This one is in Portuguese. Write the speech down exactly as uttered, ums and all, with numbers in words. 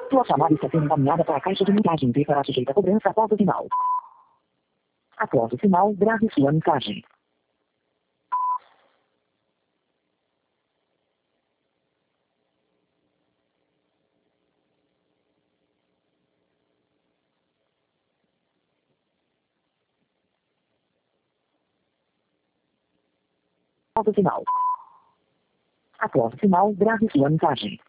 Sua chamada está sendo encaminhada para a caixa de mensagem e será sujeita a cobrança após o sinal. Após o sinal, grave sua mensagem. Após o sinal. Após o sinal, grave sua mensagem.